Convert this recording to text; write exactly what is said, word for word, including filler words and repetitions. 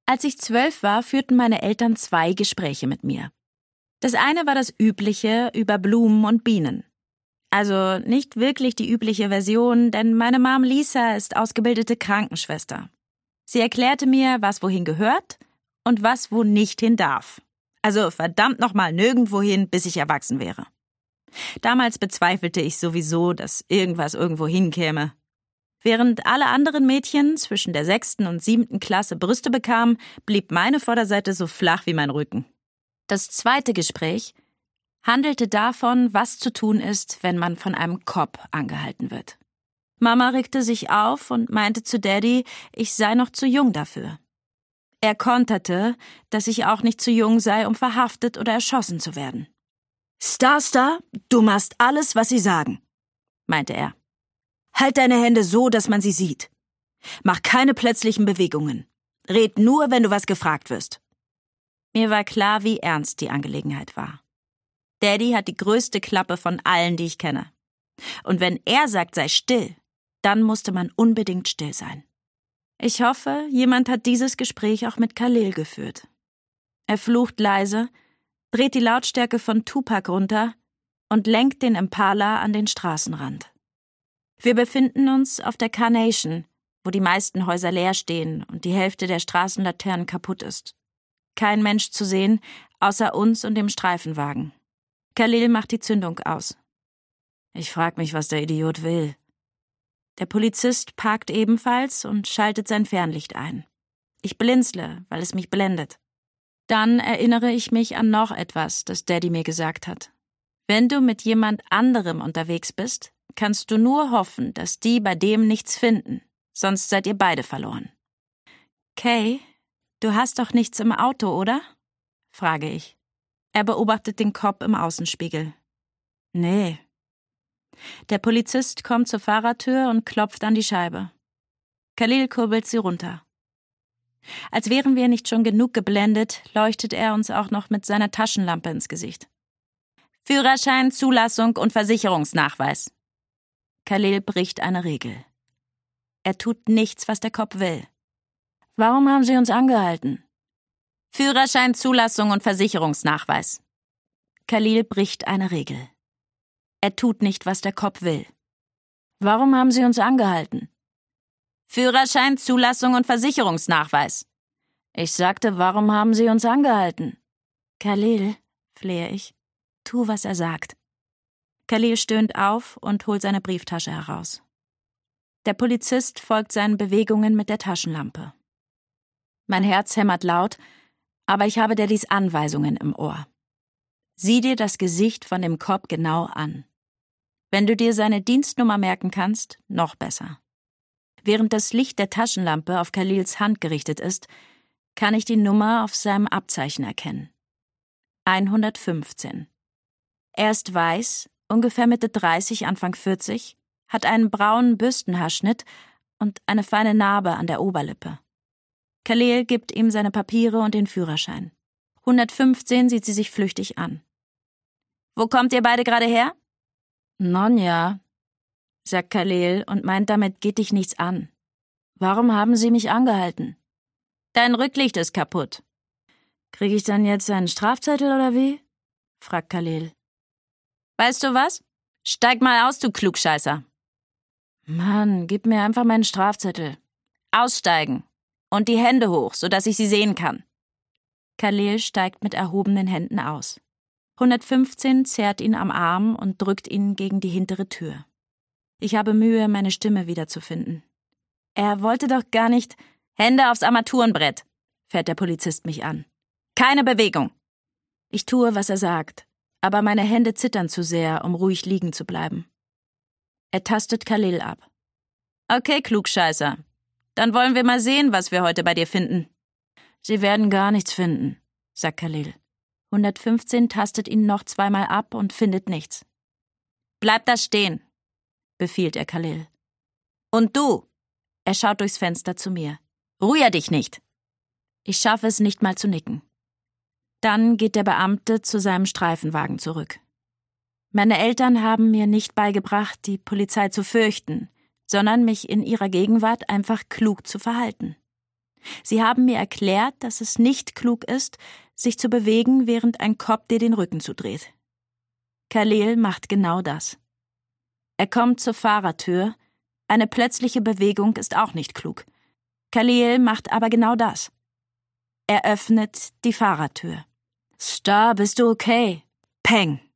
Als ich zwölf war, führten meine Eltern zwei Gespräche mit mir. Das eine war das übliche über Blumen und Bienen. Also nicht wirklich die übliche Version, denn meine Mom Lisa ist ausgebildete Krankenschwester. Sie erklärte mir, was wohin gehört und was wo nicht hin darf. Also verdammt nochmal nirgendwo hin, bis ich erwachsen wäre. Damals bezweifelte ich sowieso, dass irgendwas irgendwo hinkäme. Während alle anderen Mädchen zwischen der sechsten und siebten Klasse Brüste bekamen, blieb meine Vorderseite so flach wie mein Rücken. Das zweite Gespräch handelte davon, was zu tun ist, wenn man von einem Cop angehalten wird. Mama regte sich auf und meinte zu Daddy, ich sei noch zu jung dafür. Er konterte, dass ich auch nicht zu jung sei, um verhaftet oder erschossen zu werden. »Star Star, du machst alles, was sie sagen«, meinte er. »Halt deine Hände so, dass man sie sieht. Mach keine plötzlichen Bewegungen. Red nur, wenn du was gefragt wirst.« Mir war klar, wie ernst die Angelegenheit war. Daddy hat die größte Klappe von allen, die ich kenne. Und wenn er sagt, sei still, dann musste man unbedingt still sein. Ich hoffe, jemand hat dieses Gespräch auch mit Khalil geführt. Er flucht leise, dreht die Lautstärke von Tupac runter und lenkt den Impala an den Straßenrand. Wir befinden uns auf der Carnation, wo die meisten Häuser leer stehen und die Hälfte der Straßenlaternen kaputt ist. Kein Mensch zu sehen, außer uns und dem Streifenwagen. Khalil macht die Zündung aus. Ich frag mich, was der Idiot will. Der Polizist parkt ebenfalls und schaltet sein Fernlicht ein. Ich blinzle, weil es mich blendet. Dann erinnere ich mich an noch etwas, das Daddy mir gesagt hat. Wenn du mit jemand anderem unterwegs bist, kannst du nur hoffen, dass die bei dem nichts finden, sonst seid ihr beide verloren. Kay, du hast doch nichts im Auto, oder? Frage ich. Er beobachtet den Cop im Außenspiegel. Nee. Der Polizist kommt zur Fahrertür und klopft an die Scheibe. Khalil kurbelt sie runter. Als wären wir nicht schon genug geblendet, leuchtet er uns auch noch mit seiner Taschenlampe ins Gesicht. Führerschein, Zulassung und Versicherungsnachweis. Khalil bricht eine Regel. Er tut nichts, was der Cop will. Warum haben Sie uns angehalten? Führerschein, Zulassung und Versicherungsnachweis. Khalil bricht eine Regel. Er tut nicht, was der Cop will. Warum haben Sie uns angehalten? Führerschein, Zulassung und Versicherungsnachweis. Ich sagte, warum haben Sie uns angehalten? Khalil, flehe ich, tu, was er sagt. Khalil stöhnt auf und holt seine Brieftasche heraus. Der Polizist folgt seinen Bewegungen mit der Taschenlampe. Mein Herz hämmert laut, aber ich habe Daddys Anweisungen im Ohr. Sieh dir das Gesicht von dem Cop genau an. Wenn du dir seine Dienstnummer merken kannst, noch besser. Während das Licht der Taschenlampe auf Khalils Hand gerichtet ist, kann ich die Nummer auf seinem Abzeichen erkennen. hundertfünfzehn. Er ist weiß, ungefähr Mitte dreißig, Anfang vierzig, hat einen braunen Bürstenhaarschnitt und eine feine Narbe an der Oberlippe. Khalil gibt ihm seine Papiere und den Führerschein. hundertfünfzehn sieht sie sich flüchtig an. »Wo kommt ihr beide gerade her?« »Nonja«, sagt Khalil und meint, damit geht dich nichts an. »Warum haben Sie mich angehalten?« »Dein Rücklicht ist kaputt.« »Kriege ich dann jetzt einen Strafzettel oder wie?« fragt Khalil. »Weißt du was? Steig mal aus, du Klugscheißer.« »Mann, gib mir einfach meinen Strafzettel.« »Aussteigen. Und die Hände hoch, sodass ich sie sehen kann.« Khalil steigt mit erhobenen Händen aus. hundertfünfzehn zerrt ihn am Arm und drückt ihn gegen die hintere Tür. Ich habe Mühe, meine Stimme wiederzufinden. Er wollte doch gar nicht... »Hände aufs Armaturenbrett«, fährt der Polizist mich an. »Keine Bewegung!« Ich tue, was er sagt, aber meine Hände zittern zu sehr, um ruhig liegen zu bleiben. Er tastet Khalil ab. »Okay, Klugscheißer. Dann wollen wir mal sehen, was wir heute bei dir finden.« »Sie werden gar nichts finden«, sagt Khalil. hundertfünfzehn tastet ihn noch zweimal ab und findet nichts. »Bleib da stehen«, befiehlt er Khalil. »Und du«, er schaut durchs Fenster zu mir, »rühr dich nicht.« Ich schaffe es nicht mal zu nicken. Dann geht der Beamte zu seinem Streifenwagen zurück. Meine Eltern haben mir nicht beigebracht, die Polizei zu fürchten, sondern mich in ihrer Gegenwart einfach klug zu verhalten. Sie haben mir erklärt, dass es nicht klug ist, sich zu bewegen, während ein Cop dir den Rücken zudreht. Khalil macht genau das. Er kommt zur Fahrertür. Eine plötzliche Bewegung ist auch nicht klug. Khalil macht aber genau das. Er öffnet die Fahrertür. Star, bist du okay? Peng!